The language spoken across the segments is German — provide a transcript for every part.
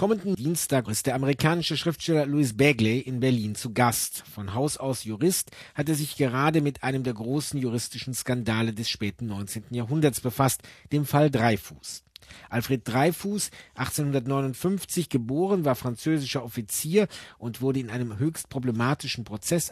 Kommenden Dienstag ist der amerikanische Schriftsteller Louis Begley in Berlin zu Gast. Von Haus aus Jurist, hat er sich gerade mit einem der großen juristischen Skandale des späten 19. Jahrhunderts befasst, dem Fall Dreyfus. Alfred Dreyfus, 1859 geboren, war französischer Offizier und wurde in einem höchst problematischen Prozess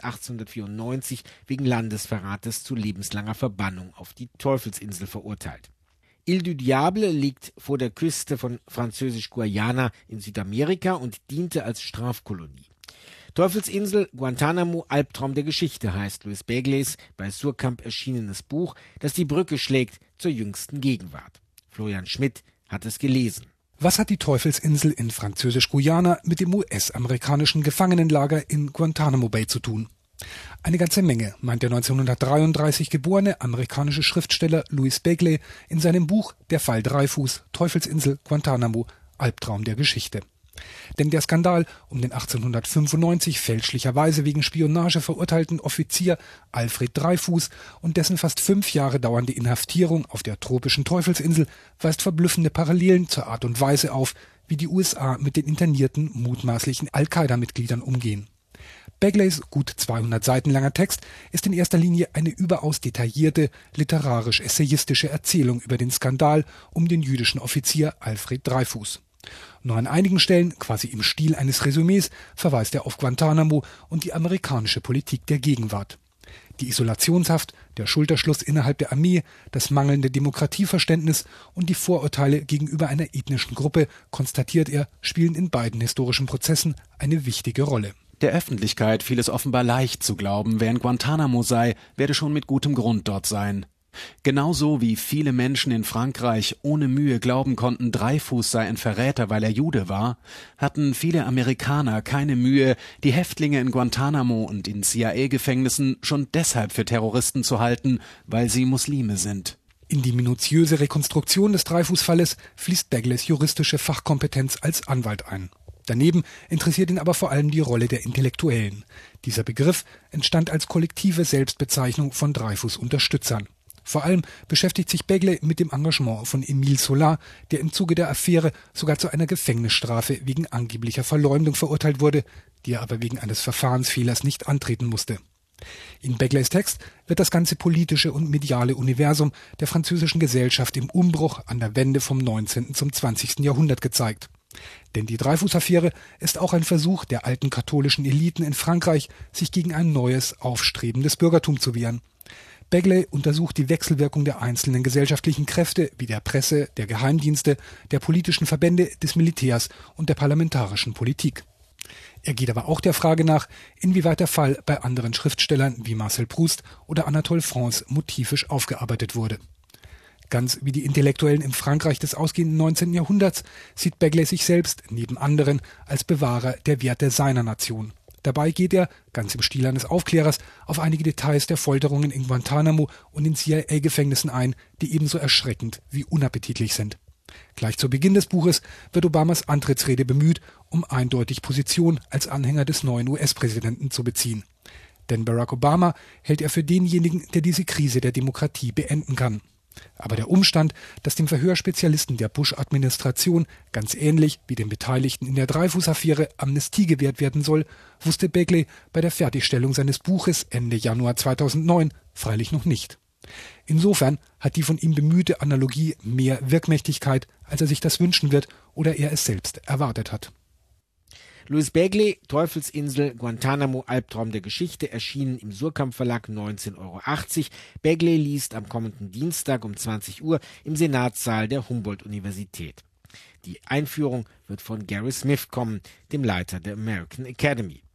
1894 wegen Landesverrates zu lebenslanger Verbannung auf die Teufelsinsel verurteilt. Île du Diable liegt vor der Küste von Französisch-Guayana in Südamerika und diente als Strafkolonie. Teufelsinsel, Guantanamo, Albtraum der Geschichte heißt Louis Begleys bei Suhrkamp erschienenes Buch, das die Brücke schlägt zur jüngsten Gegenwart. Florian Schmidt hat es gelesen. Was hat die Teufelsinsel in Französisch-Guyana mit dem US-amerikanischen Gefangenenlager in Guantanamo Bay zu tun? Eine ganze Menge, meint der 1933 geborene amerikanische Schriftsteller Louis Begley in seinem Buch Der Fall Dreyfus, Teufelsinsel, Guantanamo, Albtraum der Geschichte. Denn der Skandal um den 1895 fälschlicherweise wegen Spionage verurteilten Offizier Alfred Dreyfus und dessen fast 5 Jahre dauernde Inhaftierung auf der tropischen Teufelsinsel weist verblüffende Parallelen zur Art und Weise auf, wie die USA mit den internierten, mutmaßlichen Al-Qaida-Mitgliedern umgehen. Begleys gut 200 Seiten langer Text ist in erster Linie eine überaus detaillierte, literarisch-essayistische Erzählung über den Skandal um den jüdischen Offizier Alfred Dreyfus. Nur an einigen Stellen, quasi im Stil eines Resümees, verweist er auf Guantanamo und die amerikanische Politik der Gegenwart. Die Isolationshaft, der Schulterschluss innerhalb der Armee, das mangelnde Demokratieverständnis und die Vorurteile gegenüber einer ethnischen Gruppe, konstatiert er, spielen in beiden historischen Prozessen eine wichtige Rolle. Der Öffentlichkeit fiel es offenbar leicht zu glauben, wer in Guantanamo sei, werde schon mit gutem Grund dort sein. Genauso wie viele Menschen in Frankreich ohne Mühe glauben konnten, Dreyfus sei ein Verräter, weil er Jude war, hatten viele Amerikaner keine Mühe, die Häftlinge in Guantanamo und in CIA-Gefängnissen schon deshalb für Terroristen zu halten, weil sie Muslime sind. In die minutiöse Rekonstruktion des Dreyfus-Falles fließt Begleys juristische Fachkompetenz als Anwalt ein. Daneben interessiert ihn aber vor allem die Rolle der Intellektuellen. Dieser Begriff entstand als kollektive Selbstbezeichnung von Dreyfus-Unterstützern. Vor allem beschäftigt sich Begley mit dem Engagement von Émile Zola, der im Zuge der Affäre sogar zu einer Gefängnisstrafe wegen angeblicher Verleumdung verurteilt wurde, die er aber wegen eines Verfahrensfehlers nicht antreten musste. In Begleys Text wird das ganze politische und mediale Universum der französischen Gesellschaft im Umbruch an der Wende vom 19. zum 20. Jahrhundert gezeigt. Denn die Dreyfus-Affäre ist auch ein Versuch der alten katholischen Eliten in Frankreich, sich gegen ein neues, aufstrebendes Bürgertum zu wehren. Begley untersucht die Wechselwirkung der einzelnen gesellschaftlichen Kräfte wie der Presse, der Geheimdienste, der politischen Verbände, des Militärs und der parlamentarischen Politik. Er geht aber auch der Frage nach, inwieweit der Fall bei anderen Schriftstellern wie Marcel Proust oder Anatole France motivisch aufgearbeitet wurde. Ganz wie die Intellektuellen im Frankreich des ausgehenden 19. Jahrhunderts sieht Begley sich selbst neben anderen als Bewahrer der Werte seiner Nation. Dabei geht er, ganz im Stil eines Aufklärers, auf einige Details der Folterungen in Guantanamo und in CIA-Gefängnissen ein, die ebenso erschreckend wie unappetitlich sind. Gleich zu Beginn des Buches wird Obamas Antrittsrede bemüht, um eindeutig Position als Anhänger des neuen US-Präsidenten zu beziehen. Denn Barack Obama hält er für denjenigen, der diese Krise der Demokratie beenden kann. Aber der Umstand, dass dem Verhörspezialisten der Bush-Administration ganz ähnlich wie den Beteiligten in der Dreyfus-Affäre Amnestie gewährt werden soll, wusste Begley bei der Fertigstellung seines Buches Ende Januar 2009 freilich noch nicht. Insofern hat die von ihm bemühte Analogie mehr Wirkmächtigkeit, als er sich das wünschen wird oder er es selbst erwartet hat. Louis Begley, Teufelsinsel, Guantanamo, Albtraum der Geschichte, erschienen im Suhrkamp Verlag, 19,80 €. Begley liest am kommenden Dienstag um 20 Uhr im Senatssaal der Humboldt-Universität. Die Einführung wird von Gary Smith kommen, dem Leiter der American Academy.